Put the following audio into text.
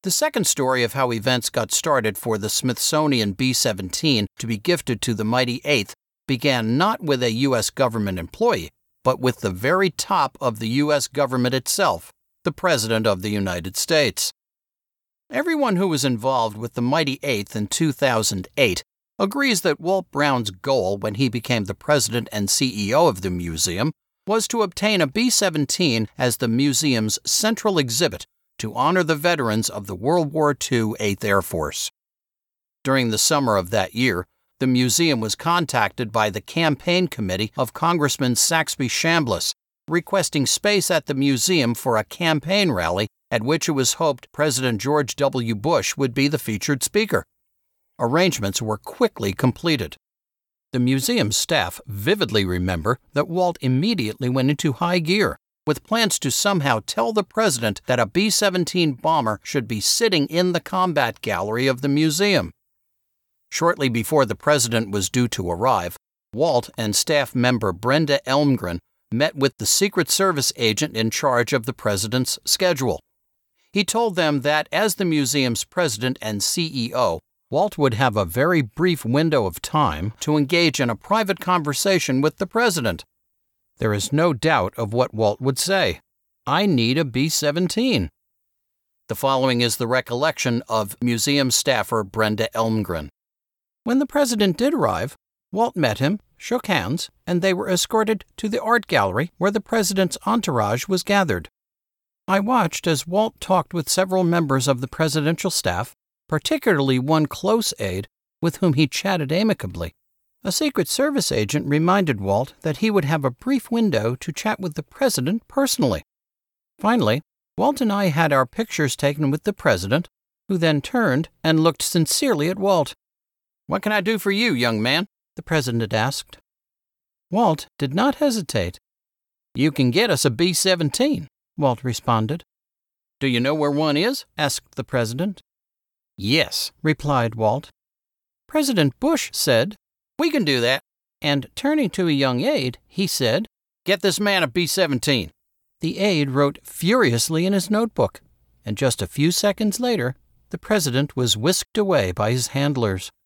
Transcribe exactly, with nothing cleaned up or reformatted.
The second story of how events got started for the Smithsonian B seventeen to be gifted to the mighty eighth began not with a U S government employee, but with the very top of the U S government itself, the President of the United States. Everyone who was involved with the mighty eighth in two thousand eight agrees that Walt Brown's goal when he became the president and C E O of the museum was to obtain a B seventeen as the museum's central exhibit to honor the veterans of the World War Two eighth Air Force. During the summer of that year, the museum was contacted by the campaign committee of Congressman Saxby Chambliss, requesting space at the museum for a campaign rally at which it was hoped President George W. Bush would be the featured speaker. Arrangements were quickly completed. The museum's staff vividly remember that Walt immediately went into high gear, with plans to somehow tell the president that a B seventeen bomber should be sitting in the combat gallery of the museum. Shortly before the president was due to arrive, Walt and staff member Brenda Elmgren met with the Secret Service agent in charge of the president's schedule. He told them that as the museum's president and C E O, Walt would have a very brief window of time to engage in a private conversation with the president. There is no doubt of what Walt would say. I need a B seventeen. The following is the recollection of museum staffer Brenda Elmgren. When the president did arrive, Walt met him, shook hands, and they were escorted to the art gallery where the president's entourage was gathered. I watched as Walt talked with several members of the presidential staff, particularly one close aide with whom he chatted amicably. A Secret Service agent reminded Walt that he would have a brief window to chat with the president personally. Finally, Walt and I had our pictures taken with the president, who then turned and looked sincerely at Walt. "What can I do for you, young man?" the president asked. Walt did not hesitate. "You can get us a B seventeen, Walt responded. "Do you know where one is?" asked the president. "Yes," replied Walt. President Bush said, "We can do that." And turning to a young aide, he said, "Get this man a B seventeen. The aide wrote furiously in his notebook, and just a few seconds later, the president was whisked away by his handlers.